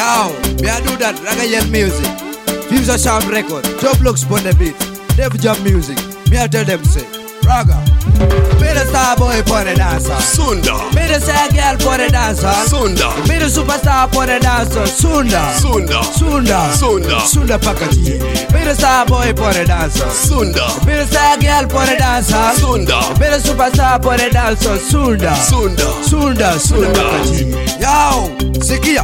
Yo, me I do that Ragayan music. Future Sound Record, Job looks on the beat. Def Jam music. Me I tell them say, Raga. Me the star boy for the dancer. Sunda. Me the sad girl for the dancer. Sunda. Me the superstar for the dancer. Sunda. Sunda. Sunda. Sunda. Sunda Pakati. Me the star boy for the dancer. Sunda. Me the sad girl for the dancer. Sunda. Me the superstar for the dancer. Sunda. Sunda. Sunda. Sunda Pakati. Yo, sikia.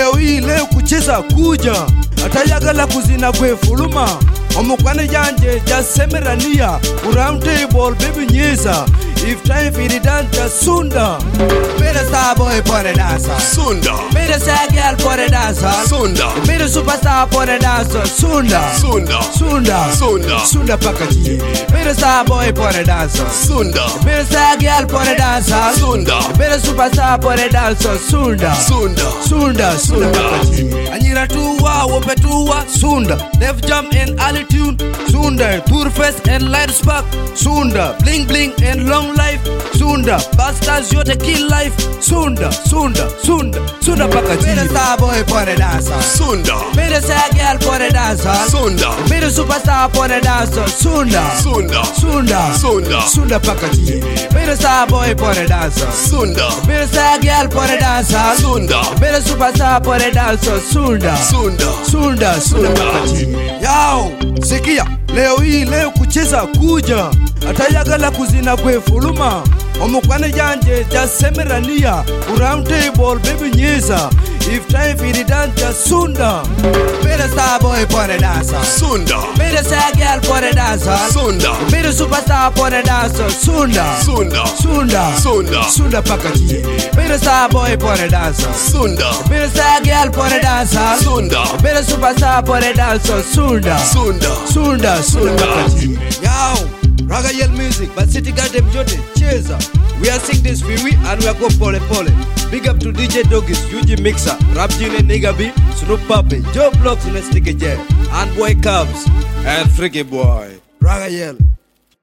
Leo kucheza kuja. Atayagala kuzina kwe fuluma. Omukwane janje jasemerania. Round table baby nyeza. If time for the dance Sunda. Me the star boy for the dancer. Sunda. Me the sad girl for the dancer. Sunda. Me the superstar for the dancer. Sunda. Sunda. Sunda. Sunda. Sunda Pakati. Me the star boy for the dancer. Sunda. Me the sad girl for the dancer. Sunda. Me the superstar for the dancer. Sunda. Sunda. Sunda. Sunda Pakati. Anyira tuwa, wope tuwa. Sunda. Def Jam and Ali tune. Sunda. Tour Fest and Light Spark. Sunda. Bling bling and long life. Sunda. Bastards yote kill life. Sunda. Sunda. Sunda. Sunda Pakati. Me the star boy for the dancer. Sunda. Me the sad girl for the dancer. Sunda. Me the superstar for the dancer. Sunda. Sunda. Sunda. Sunda. Sunda Pakati. Me the star boy for the dancer. Sunda. Me the sad girl for the dancer. Sunda. Me the superstar for the dancer. Sunda. Sunda. Sunda. Sunda Pakati. Yo, sikia. Leo kucheza kuja. Atayagala kuzina kwe fuluma. Omukwane janje jasemerania. Round table baby nyeza. If time for the dance Sunda. Me the star boy for the dancer. Sunda. Me the sad girl for the dancer. Sunda. Me the superstar for the dancer. Sunda. Sunda. Sunda. Sunda. Sunda Pakati. Me the star boy for the dancer. Sunda. Me the sad girl for the dancer. Sunda. Me the superstar for the dancer. Sunda. Sunda. Sunda. Sunda Pakati. Yo, Ragayan music, but city goddamn jote, cheza. We are sing this for we and we are go pole pole. Big up to DJ Doggies, UG Mixer, Rap June Nigga B, Snoop Papi, Joe Blocks in a sticky jet, and Boy Cubs, and Freaky Boy. Ragayan.